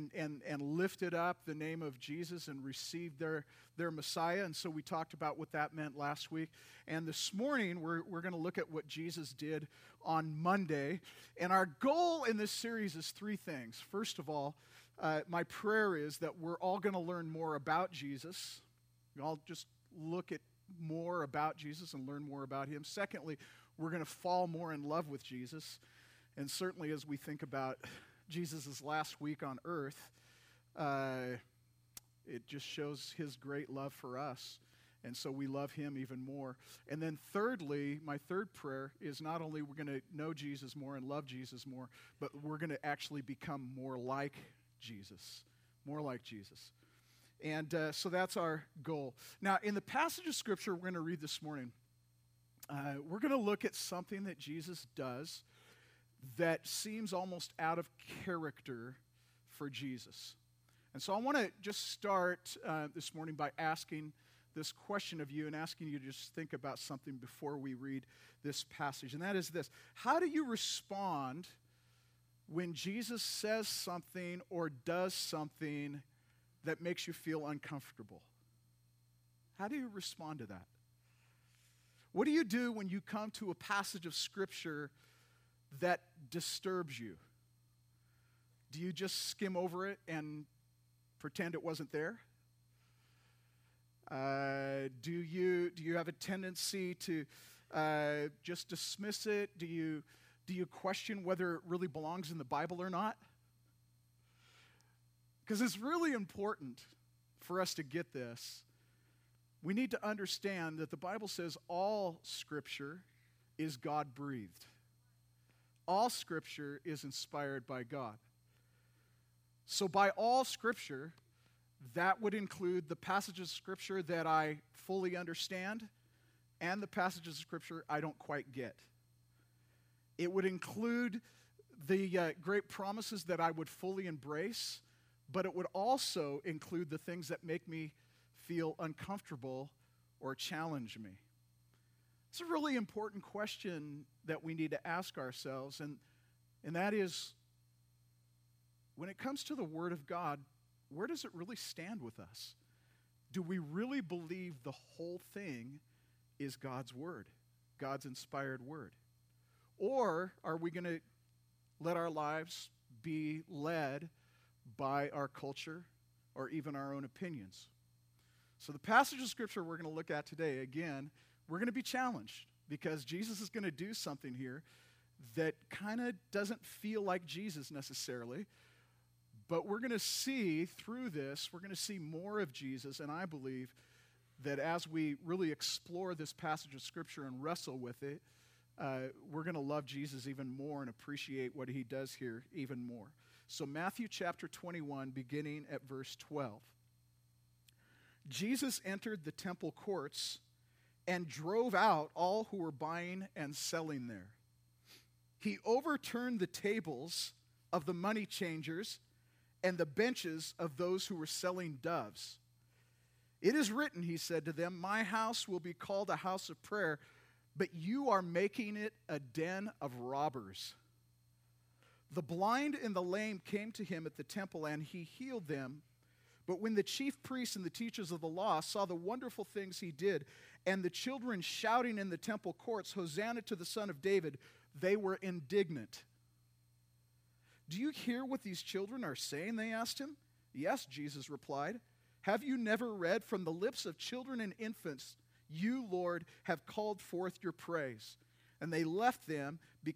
and lifted up the name of Jesus and received their Messiah. And so we talked about what that meant last week. And this morning, we're going to look at what Jesus did on Monday. And our goal in this series is three things. First of all, my prayer is that we're all going to learn more about Jesus. We all just look at more about Jesus and learn more about him. Secondly, we're going to fall more in love with Jesus. And certainly as we think about Jesus' last week on earth, it just shows his great love for us. And so we love him even more. And then thirdly, my third prayer is not only we're going to know Jesus more and love Jesus more, but we're going to actually become more like Jesus. More like Jesus. And so that's our goal. Now, in the passage of Scripture we're going to read this morning, we're going to look at something that Jesus does that seems almost out of character for Jesus. And so I want to just start this morning by asking this question of you and asking you to just think about something before we read this passage. And that is this: how do you respond when Jesus says something or does something that makes you feel uncomfortable? How do you respond to that? What do you do when you come to a passage of Scripture that disturbs you? Do you just skim over it and pretend it wasn't there? Do you have a tendency to just dismiss it? Do you question whether it really belongs in the Bible or not? Because it's really important for us to get this. We need to understand that the Bible says all Scripture is God-breathed. All Scripture is inspired by God. So by all Scripture, that would include the passages of Scripture that I fully understand and the passages of Scripture I don't quite get. It would include the great promises that I would fully embrace, but it would also include the things that make me feel uncomfortable or challenge me. It's a really important question that we need to ask ourselves, and that is, when it comes to the Word of God, where does it really stand with us? Do we really believe the whole thing is God's Word, God's inspired Word? Or are we going to let our lives be led by our culture or even our own opinions? So the passage of Scripture we're going to look at today, again, we're going to be challenged because Jesus is going to do something here that kind of doesn't feel like Jesus necessarily, but we're going to see through this, we're going to see more of Jesus, and I believe that as we really explore this passage of Scripture and wrestle with it, we're going to love Jesus even more and appreciate what he does here even more. So Matthew chapter 21, beginning at verse 12. Jesus entered the temple courts and drove out all who were buying and selling there. He overturned the tables of the money changers and the benches of those who were selling doves. It is written, he said to them, my house will be called a house of prayer, but you are making it a den of robbers. The blind and the lame came to him at the temple, and he healed them. But when the chief priests and the teachers of the law saw the wonderful things he did, and the children shouting in the temple courts, Hosanna to the Son of David, they were indignant. Do you hear what these children are saying? They asked him. Yes, Jesus replied. Have you never read, from the lips of children and infants, you, Lord, have called forth your praise? And they left them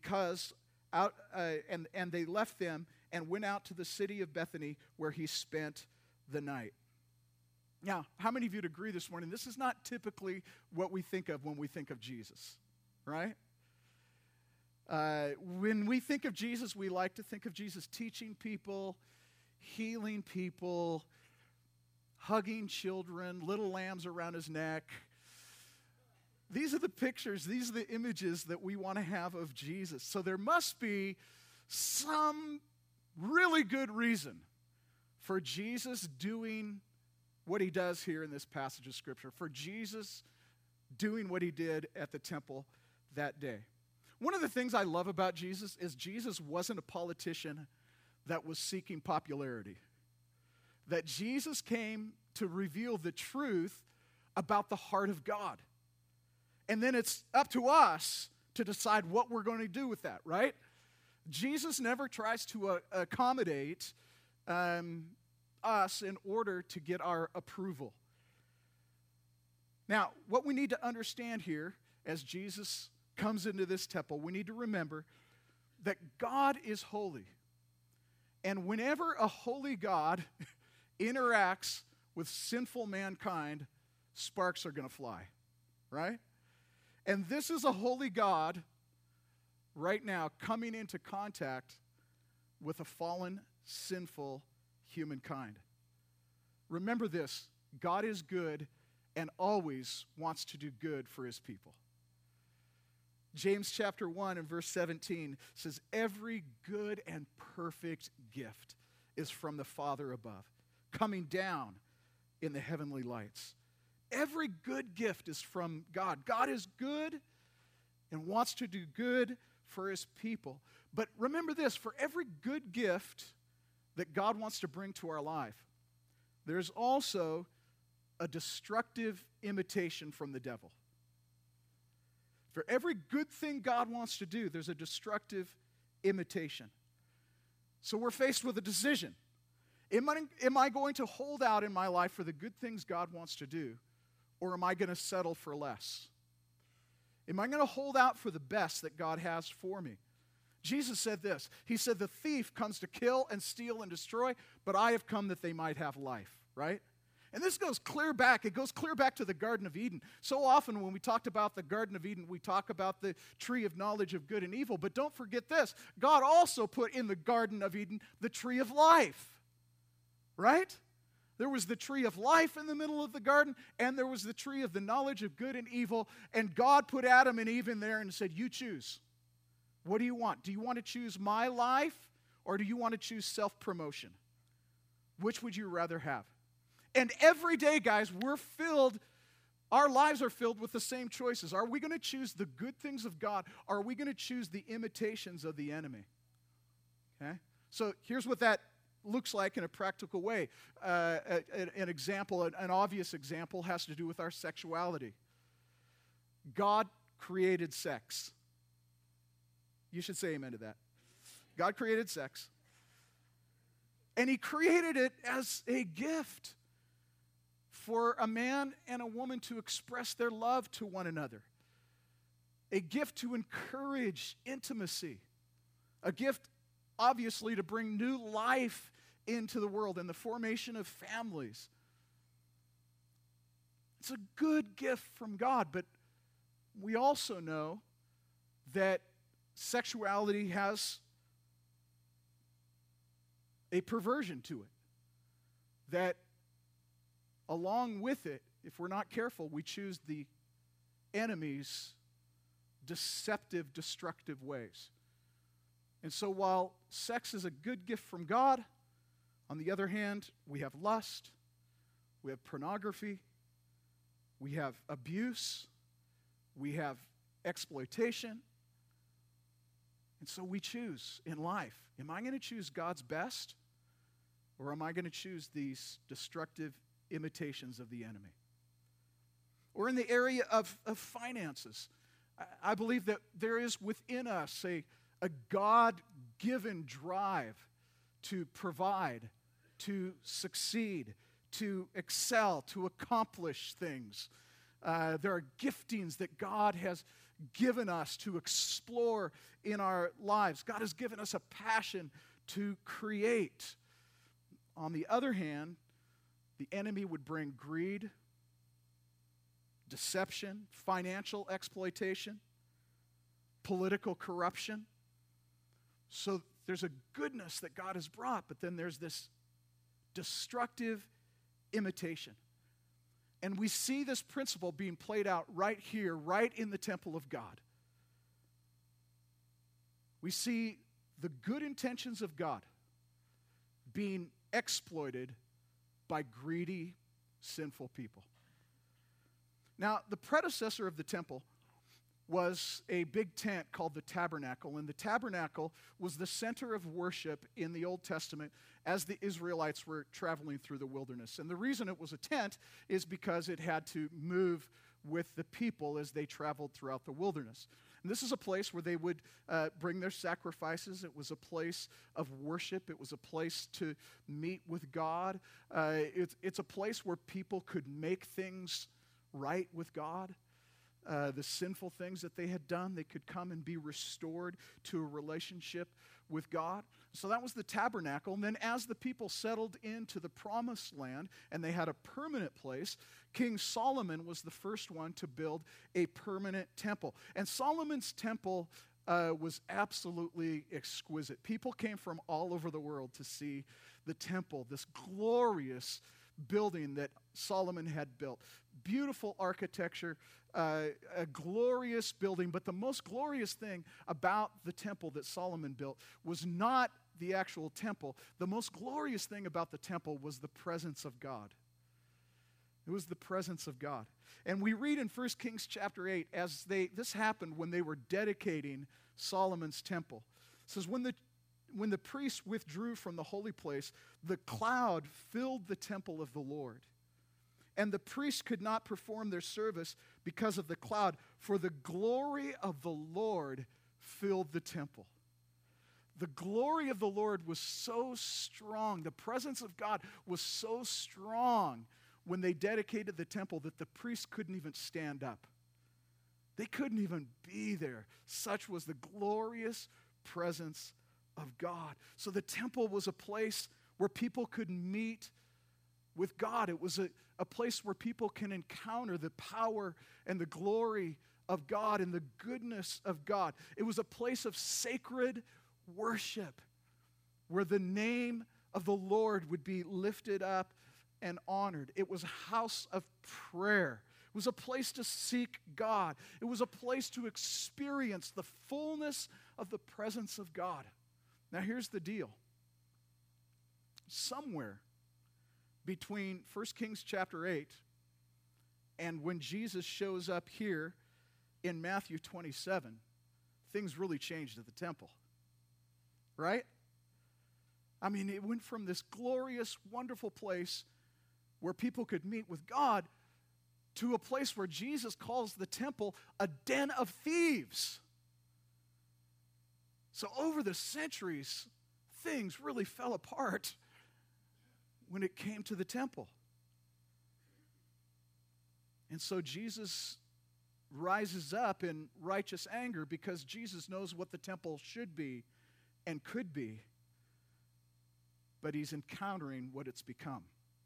and they left them and went out to the city of Bethany, where he spent the night. Now, how many of you would agree this morning? This is not typically what we think of when we think of Jesus, right? When we think of Jesus, we like to think of Jesus teaching people, healing people, hugging children, little lambs around his neck. These are the pictures, these are the images that we want to have of Jesus. So there must be some really good reason for Jesus doing what he does here in this passage of Scripture, for Jesus doing what he did at the temple that day. One of the things I love about Jesus is Jesus wasn't a politician that was seeking popularity. that Jesus came to reveal the truth about the heart of God. And then it's up to us to decide what we're going to do with that, right? Jesus never tries to accommodate us in order to get our approval. Now, what we need to understand here as Jesus comes into this temple, we need to remember that God is holy. And whenever a holy God interacts with sinful mankind, sparks are going to fly, right? And this is a holy God right now coming into contact with a fallen, sinful humankind. Remember this, God is good and always wants to do good for his people. James chapter 1 and verse 17 says, every good and perfect gift is from the Father above, coming down in the heavenly lights. Every good gift is from God. God is good and wants to do good for his people. But remember this, for every good gift that God wants to bring to our life, there's also a destructive imitation from the devil. For every good thing God wants to do, there's a destructive imitation. So we're faced with a decision. Am I going to hold out in my life for the good things God wants to do, or am I going to settle for less? Am I going to hold out for the best that God has for me? Jesus said this. He said, the thief comes to kill and steal and destroy, but I have come that they might have life, right? And this goes clear back. It goes clear back to the Garden of Eden. So often when we talked about the Garden of Eden, we talk about the tree of knowledge of good and evil. But don't forget this. God also put in the Garden of Eden the tree of life, right? There was the tree of life in the middle of the garden, and there was the tree of the knowledge of good and evil. And God put Adam and Eve in there and said, you choose. What do you want? Do you want to choose my life, or do you want to choose self-promotion? Which would you rather have? And every day, guys, our lives are filled with the same choices. Are we going to choose the good things of God? Or are we going to choose the imitations of the enemy? Okay? So here's what that looks like in a practical way. An example, an obvious example, has to do with our sexuality. God created sex. You should say amen to that. God created sex. And he created it as a gift for a man and a woman to express their love to one another. A gift to encourage intimacy. A gift, obviously, to bring new life into the world and the formation of families. It's a good gift from God, but we also know that sexuality has a perversion to it. That along with it, if we're not careful, we choose the enemy's deceptive, destructive ways. And so while sex is a good gift from God, on the other hand, we have lust, we have pornography, we have abuse, we have exploitation. And so we choose in life, am I going to choose God's best, or am I going to choose these destructive imitations of the enemy? Or in the area of finances, I believe that there is within us a God-given drive to provide, to succeed, to excel, to accomplish things. There are giftings that God has given us to explore in our lives. God has given us a passion to create. On the other hand, the enemy would bring greed, deception, financial exploitation, political corruption. So there's a goodness that God has brought, but then there's this destructive imitation. And we see this principle being played out right here, right in the temple of God. We see the good intentions of God being exploited by greedy, sinful people. Now, the predecessor of the temple was a big tent called the tabernacle. And the tabernacle was the center of worship in the Old Testament as the Israelites were traveling through the wilderness. And the reason it was a tent is because it had to move with the people as they traveled throughout the wilderness. And this is a place where they would bring their sacrifices. It was a place of worship. It was a place to meet with God. It's a place where people could make things right with God. The sinful things that they had done, they could come and be restored to a relationship with God. So that was the tabernacle. And then as the people settled into the promised land and they had a permanent place, King Solomon was the first one to build a permanent temple. And Solomon's temple was absolutely exquisite. People came from all over the world to see the temple, this glorious building that Solomon had built. Beautiful architecture, a glorious building, but the most glorious thing about the temple that Solomon built was not the actual temple. The most glorious thing about the temple was the presence of God. It was the presence of God. And we read in 1 Kings chapter 8, this happened when they were dedicating Solomon's temple. It says, when the priests withdrew from the holy place, the cloud filled the temple of the Lord. And the priests could not perform their service because of the cloud, for the glory of the Lord filled the temple. The glory of the Lord was so strong, the presence of God was so strong when they dedicated the temple that the priests couldn't even stand up. They couldn't even be there. Such was the glorious presence of God. So the temple was a place where people could meet with God. It was a place where people can encounter the power and the glory of God and the goodness of God. It was a place of sacred worship where the name of the Lord would be lifted up and honored. It was a house of prayer. It was a place to seek God. It was a place to experience the fullness of the presence of God. Now here's the deal. Somewhere between 1 Kings chapter 8 and when Jesus shows up here in Matthew 27, things really changed at the temple. Right? I mean, it went from this glorious, wonderful place where people could meet with God to a place where Jesus calls the temple a den of thieves. So over the centuries, things really fell apart when it came to the temple. And so Jesus rises up in righteous anger because Jesus knows what the temple should be and could be, but he's encountering what it's become.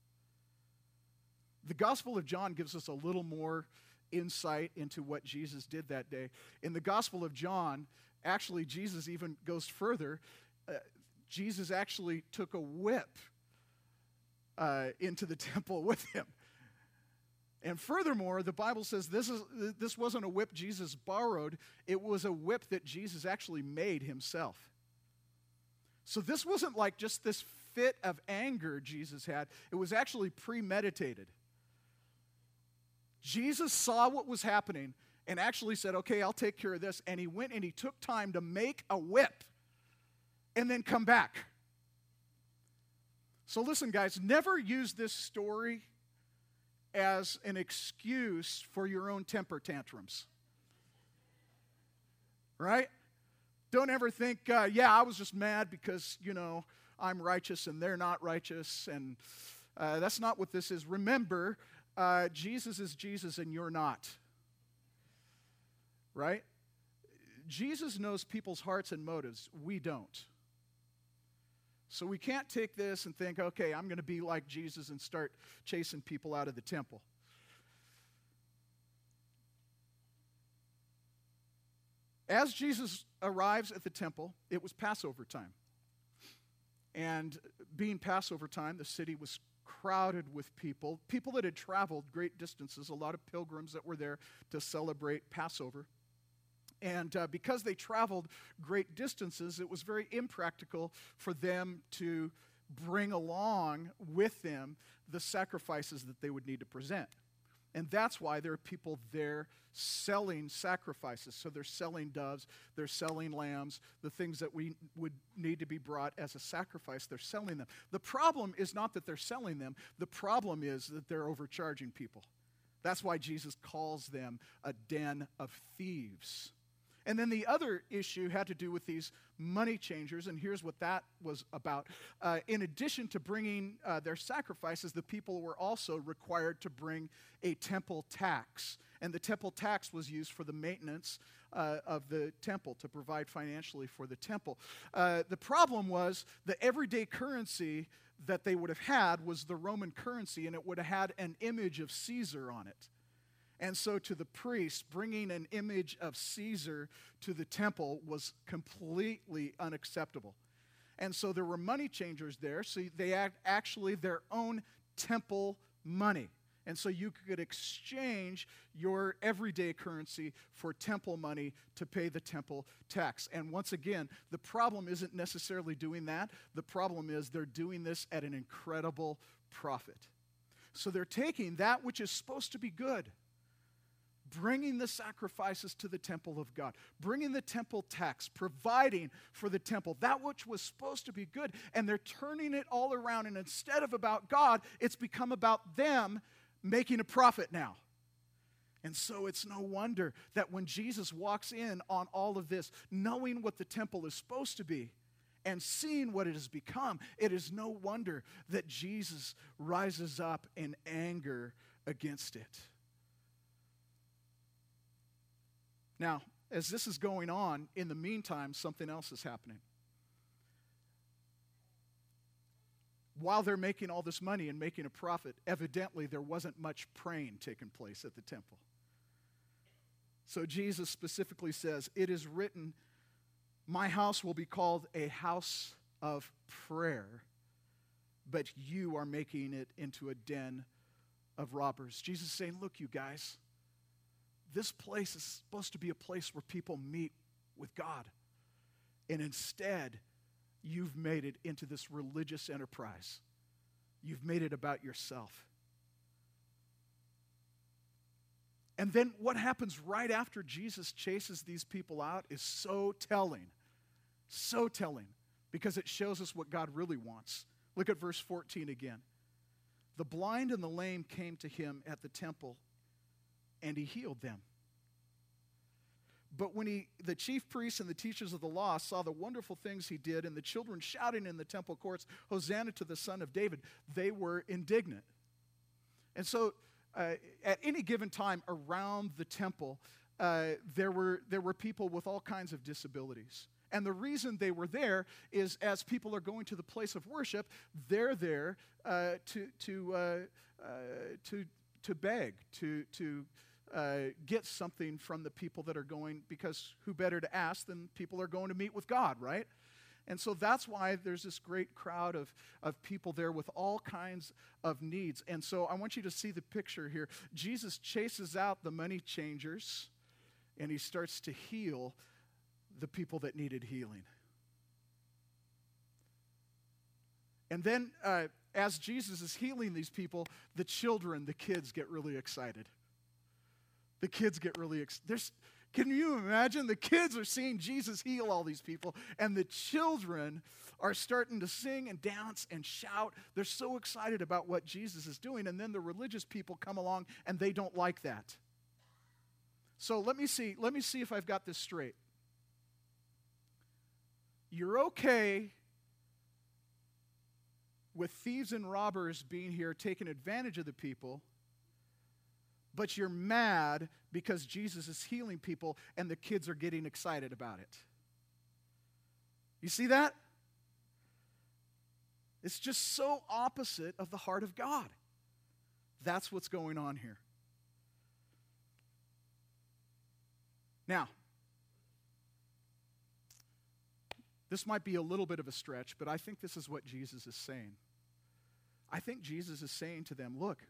The Gospel of John gives us a little more insight into what Jesus did that day. In the Gospel of John, actually, Jesus even goes further. Jesus actually took a whip into the temple with him. And furthermore, the Bible says this wasn't a whip Jesus borrowed. It was a whip that Jesus actually made himself. So this wasn't like just this fit of anger Jesus had. It was actually premeditated. Jesus saw what was happening and actually said, okay, I'll take care of this. And he went and he took time to make a whip and then come back. So listen, guys, never use this story as an excuse for your own temper tantrums. Right? Don't ever think, I was just mad because, I'm righteous and they're not righteous. And that's not what this is. Remember, Jesus is Jesus and you're not. Right? Jesus knows people's hearts and motives. We don't. So we can't take this and think, okay, I'm going to be like Jesus and start chasing people out of the temple. As Jesus arrives at the temple, it was Passover time. And being Passover time, the city was crowded with people that had traveled great distances, a lot of pilgrims that were there to celebrate Passover. And because they traveled great distances, it was very impractical for them to bring along with them the sacrifices that they would need to present. And that's why there are people there selling sacrifices. So they're selling doves, they're selling lambs, the things that we would need to be brought as a sacrifice, they're selling them. The problem is not that they're selling them, the problem is that they're overcharging people. That's why Jesus calls them a den of thieves. And then the other issue had to do with these money changers, and here's what that was about. In addition to bringing their sacrifices, the people were also required to bring a temple tax. And the temple tax was used for the maintenance of the temple, to provide financially for the temple. The problem was the everyday currency that they would have had was the Roman currency, and it would have had an image of Caesar on it. And so to the priests, bringing an image of Caesar to the temple was completely unacceptable. And so there were money changers there, so they had actually their own temple money. And so you could exchange your everyday currency for temple money to pay the temple tax. And once again, the problem isn't necessarily doing that. The problem is they're doing this at an incredible profit. So they're taking that which is supposed to be good, bringing the sacrifices to the temple of God, bringing the temple tax, providing for the temple, that which was supposed to be good, and they're turning it all around. And instead of about God, it's become about them making a profit now. And so it's no wonder that when Jesus walks in on all of this, knowing what the temple is supposed to be and seeing what it has become, it is no wonder that Jesus rises up in anger against it. Now, as this is going on, in the meantime, something else is happening. While they're making all this money and making a profit, evidently there wasn't much praying taking place at the temple. So Jesus specifically says, "It is written, my house will be called a house of prayer, but you are making it into a den of robbers." Jesus is saying, look, you guys, this place is supposed to be a place where people meet with God. And instead, you've made it into this religious enterprise. You've made it about yourself. And then what happens right after Jesus chases these people out is so telling. So telling. Because it shows us what God really wants. Look at verse 14 again. The blind and the lame came to him at the temple, and he healed them. But when the chief priests and the teachers of the law saw the wonderful things he did and the children shouting in the temple courts, "Hosanna to the Son of David," they were indignant. And so at any given time around the temple, there were people with all kinds of disabilities. And the reason they were there is as people are going to the place of worship, they're there to beg, to get something from the people that are going, because who better to ask than people are going to meet with God, right? And so that's why there's this great crowd of people there with all kinds of needs. And so I want you to see the picture here. Jesus chases out the money changers, and he starts to heal the people that needed healing. And then as Jesus is healing these people, the kids get really excited. The kids get really excited. Can you imagine? The kids are seeing Jesus heal all these people, and the children are starting to sing and dance and shout. They're so excited about what Jesus is doing, and then the religious people come along, and they don't like that. So let me see if I've got this straight. You're okay with thieves and robbers being here taking advantage of the people, but you're mad because Jesus is healing people and the kids are getting excited about it. You see that? It's just so opposite of the heart of God. That's what's going on here. Now, this might be a little bit of a stretch, but I think this is what Jesus is saying. I think Jesus is saying to them, look,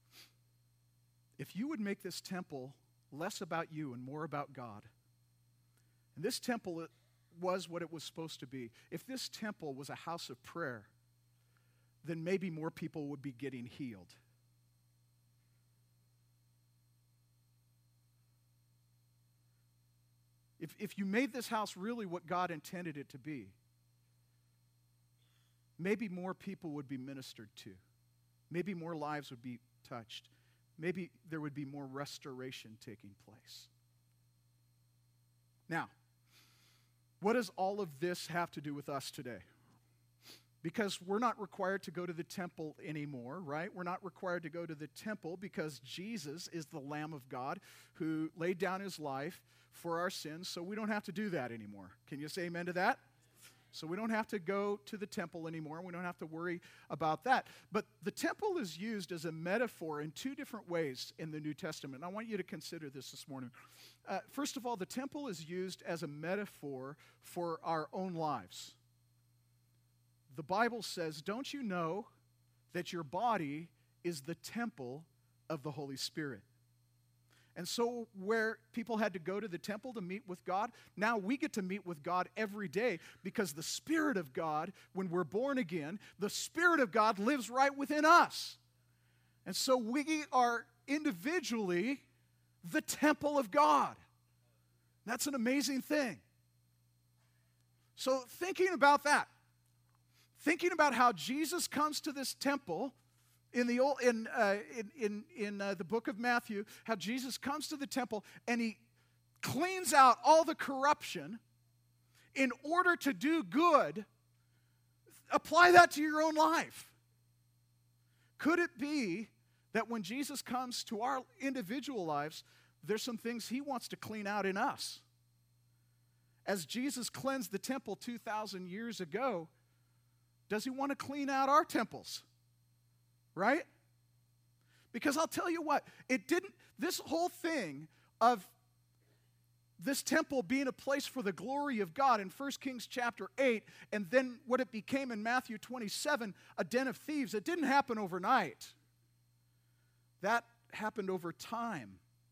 if you would make this temple less about you and more about God, and this temple was what it was supposed to be, if this temple was a house of prayer, then maybe more people would be getting healed. if you made this house really what God intended it to be, maybe more people would be ministered to. Maybe more lives would be touched. Maybe there would be more restoration taking place. Now, what does all of this have to do with us today? Because we're not required to go to the temple anymore, right? We're not required to go to the temple because Jesus is the Lamb of God who laid down his life for our sins, so we don't have to do that anymore. Can you say amen to that? So we don't have to go to the temple anymore. We don't have to worry about that. But the temple is used as a metaphor in two different ways in the New Testament. I want you to consider this morning. First of all, the temple is used as a metaphor for our own lives. The Bible says, don't you know that your body is the temple of the Holy Spirit? And so where people had to go to the temple to meet with God, now we get to meet with God every day because the Spirit of God, when we're born again, the Spirit of God lives right within us. And so we are individually the temple of God. That's an amazing thing. So thinking about that, thinking about how Jesus comes to this temple in the book of Matthew, how Jesus comes to the temple and he cleans out all the corruption in order to do good, apply that to your own life. Could it be that when Jesus comes to our individual lives, there's some things he wants to clean out in us? As Jesus cleansed the temple 2,000 years ago, does he want to clean out our temples? Right? Because I'll tell you what, this whole thing of this temple being a place for the glory of God in 1 Kings chapter 8, and then what it became in Matthew 27, a den of thieves, it didn't happen overnight. That happened over time.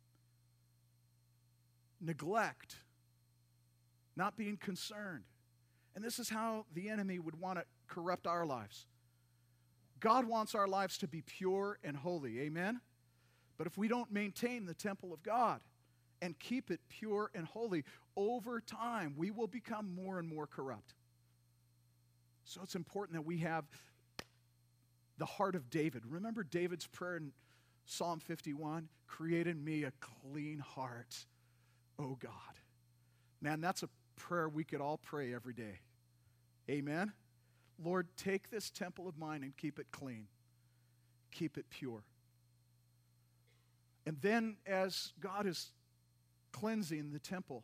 Neglect, not being concerned. And this is how the enemy would want to corrupt our lives. God wants our lives to be pure and holy, amen? But if we don't maintain the temple of God and keep it pure and holy, over time we will become more and more corrupt. So it's important that we have the heart of David. Remember David's prayer in Psalm 51? Create in me a clean heart, O God. Man, that's a prayer we could all pray every day. Amen? Lord, take this temple of mine and keep it clean. Keep it pure. And then as God is cleansing the temple,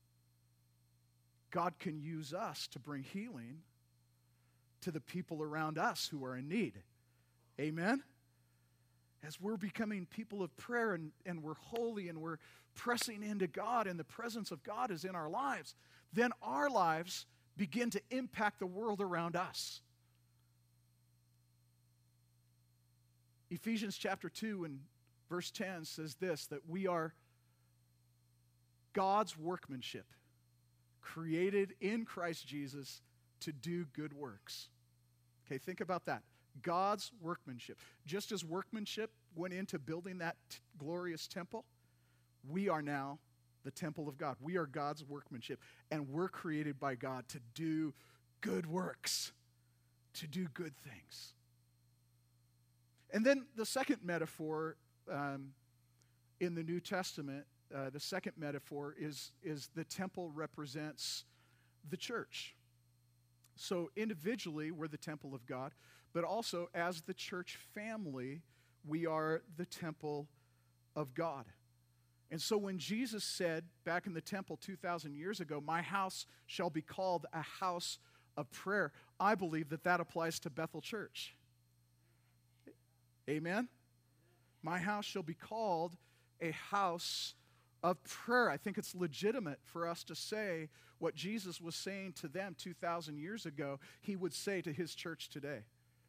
God can use us to bring healing to the people around us who are in need. Amen? As we're becoming people of prayer and we're holy and we're pressing into God and the presence of God is in our lives, then our lives begin to impact the world around us. Ephesians chapter 2 and verse 10 says this, that we are God's workmanship, created in Christ Jesus to do good works. Okay, think about that. God's workmanship. Just as workmanship went into building that glorious temple, we are now the temple of God. We are God's workmanship, and we're created by God to do good works, to do good things. And then the second metaphor in the New Testament, the second metaphor is the temple represents the church. So individually, we're the temple of God, but also as the church family, we are the temple of God. And so when Jesus said back in the temple 2,000 years ago, my house shall be called a house of prayer, I believe that applies to Bethel Church. Amen? My house shall be called a house of prayer. I think it's legitimate for us to say what Jesus was saying to them 2,000 years ago, he would say to his church today.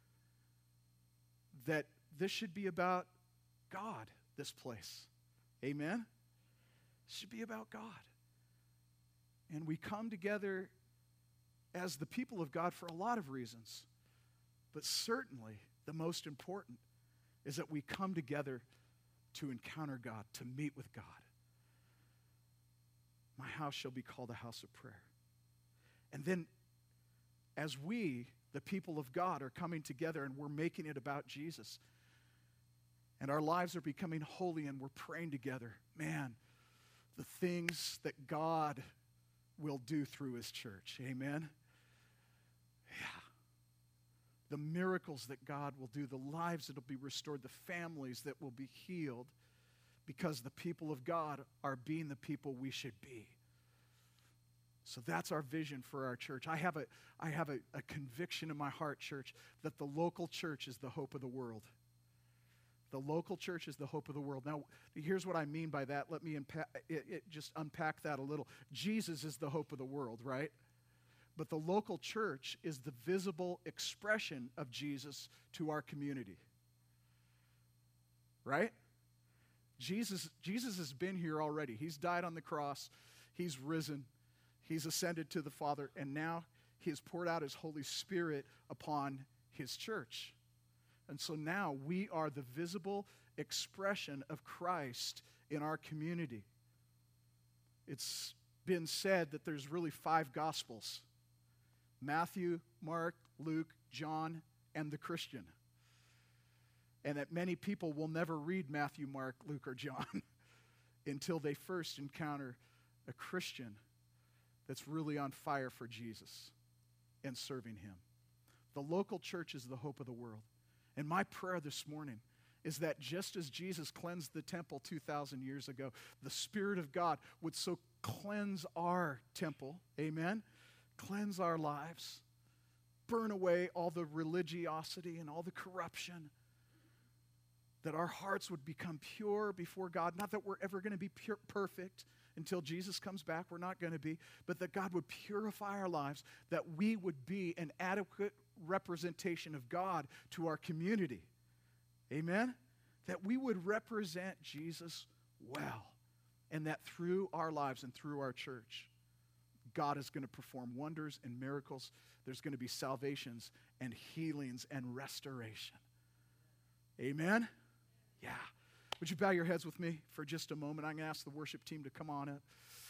That this should be about God, this place. Amen? It should be about God. And we come together as the people of God for a lot of reasons. But certainly, the most important is that we come together to encounter God, to meet with God. My house shall be called a house of prayer. And then as we, the people of God, are coming together and we're making it about Jesus, and our lives are becoming holy and we're praying together, man, the things that God will do through his church. Amen? Yeah. The miracles that God will do, the lives that will be restored, the families that will be healed, because the people of God are being the people we should be. So that's our vision for our church. I have a conviction in my heart, church, that the local church is the hope of the world. The local church is the hope of the world. Now, here's what I mean by that. Let me just unpack that a little. Jesus is the hope of the world, right? But the local church is the visible expression of Jesus to our community. Right? Jesus has been here already. He's died on the cross. He's risen. He's ascended to the Father. And now he has poured out his Holy Spirit upon his church. And so now we are the visible expression of Christ in our community. It's been said that there's really 5 Gospels: Matthew, Mark, Luke, John, and the Christian. And that many people will never read Matthew, Mark, Luke, or John until they first encounter a Christian that's really on fire for Jesus and serving him. The local church is the hope of the world. And my prayer this morning is that just as Jesus cleansed the temple 2,000 years ago, the Spirit of God would so cleanse our temple, amen? Cleanse our lives, burn away all the religiosity and all the corruption, that our hearts would become pure before God. Not that we're ever going to be perfect until Jesus comes back. We're not going to be. But that God would purify our lives, that we would be an adequate representation of God to our community. Amen? That we would represent Jesus well. And that through our lives and through our church, God is going to perform wonders and miracles. There's going to be salvations and healings and restoration. Amen? Yeah. Would you bow your heads with me for just a moment? I'm going to ask the worship team to come on up.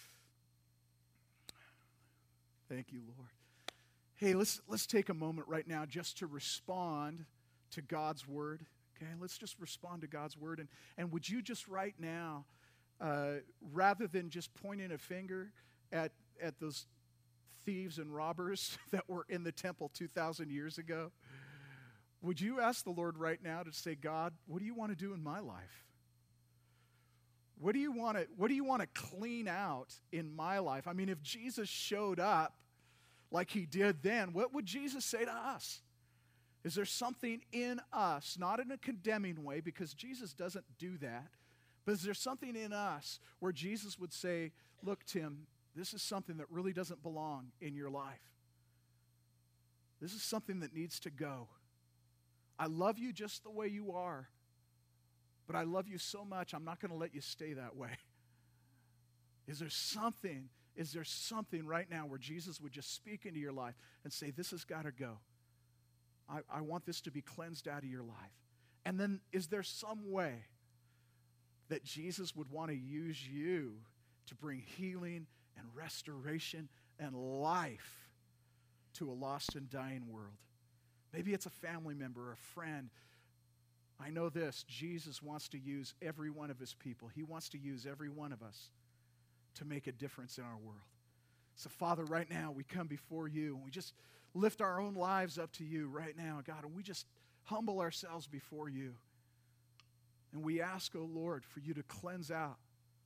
Thank you, Lord. Hey, let's take a moment right now just to respond to God's word. Okay, let's just respond to God's word. And would you just right now, rather than just pointing a finger at those thieves and robbers that were in the temple 2,000 years ago, would you ask the Lord right now to say, God, what do you want to do in my life? What do you want to clean out in my life? I mean, if Jesus showed up like he did then, what would Jesus say to us? Is there something in us, not in a condemning way, because Jesus doesn't do that, but is there something in us where Jesus would say, look, Tim, this is something that really doesn't belong in your life. This is something that needs to go. I love you just the way you are, but I love you so much, I'm not going to let you stay that way. Is there something right now where Jesus would just speak into your life and say, this has got to go. I want this to be cleansed out of your life. And then is there some way that Jesus would want to use you to bring healing and restoration and life to a lost and dying world? Maybe it's a family member or a friend. I know this, Jesus wants to use every one of his people. He wants to use every one of us to make a difference in our world. So, Father, right now we come before you and we just lift our own lives up to you right now, God, and we just humble ourselves before you. And we ask, oh Lord, for you to cleanse out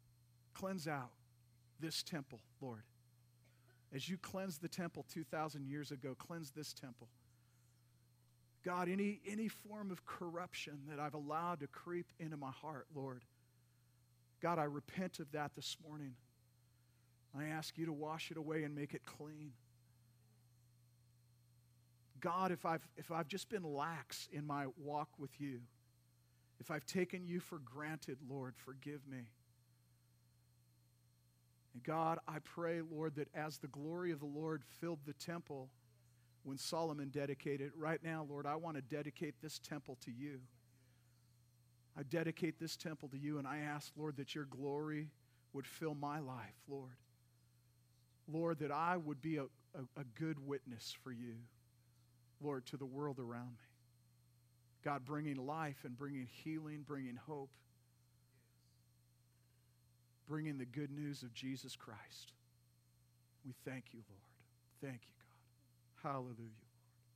this temple, Lord. As you cleansed the temple 2,000 years ago, cleanse this temple. God, any form of corruption that I've allowed to creep into my heart, Lord, God, I repent of that this morning. I ask you to wash it away and make it clean. God, if I've just been lax in my walk with you, if I've taken you for granted, Lord, forgive me. And God, I pray, Lord, that as the glory of the Lord filled the temple when Solomon dedicated it, right now, Lord, I want to dedicate this temple to you. I dedicate this temple to you, and I ask, Lord, that your glory would fill my life, Lord. Lord, that I would be a good witness for you, Lord, to the world around me. God, bringing life and bringing healing, bringing hope, bringing the good news of Jesus Christ. We thank you, Lord. Thank you, God. Hallelujah, Lord.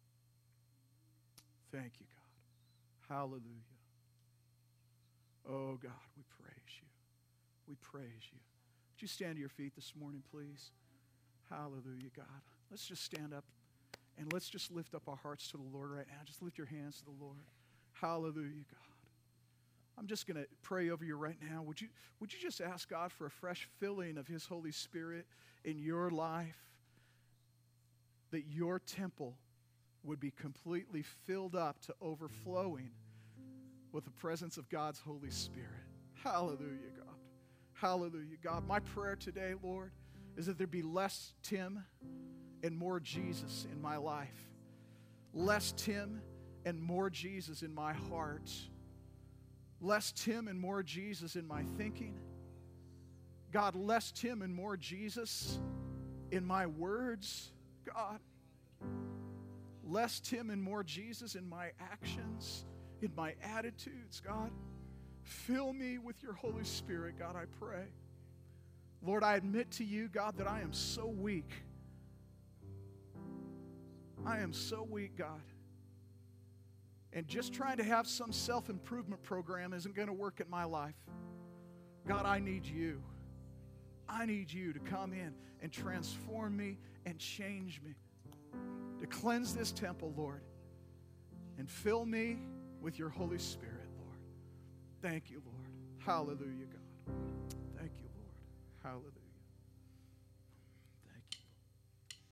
Thank you, God. Hallelujah. Oh, God, we praise you. We praise you. Would you stand to your feet this morning, please? Hallelujah, God. Let's just stand up and let's just lift up our hearts to the Lord right now. Just lift your hands to the Lord. Hallelujah, God. I'm just going to pray over you right now. Would you just ask God for a fresh filling of His Holy Spirit in your life, that your temple would be completely filled up to overflowing with the presence of God's Holy Spirit. Hallelujah, God. Hallelujah, God. My prayer today, Lord, is that there be less Tim and more Jesus in my life. Less Tim and more Jesus in my heart. Less Tim and more Jesus in my thinking. God, less Tim and more Jesus in my words, God. Less Tim and more Jesus in my actions, in my attitudes, God. Fill me with your Holy Spirit, God, I pray. Lord, I admit to you, God, that I am so weak. I am so weak, God. And just trying to have some self-improvement program isn't going to work in my life. God, I need you. I need you to come in and transform me and change me. To cleanse this temple, Lord. And fill me with your Holy Spirit, Lord. Thank you, Lord. Hallelujah, God. Thank you, Lord. Hallelujah.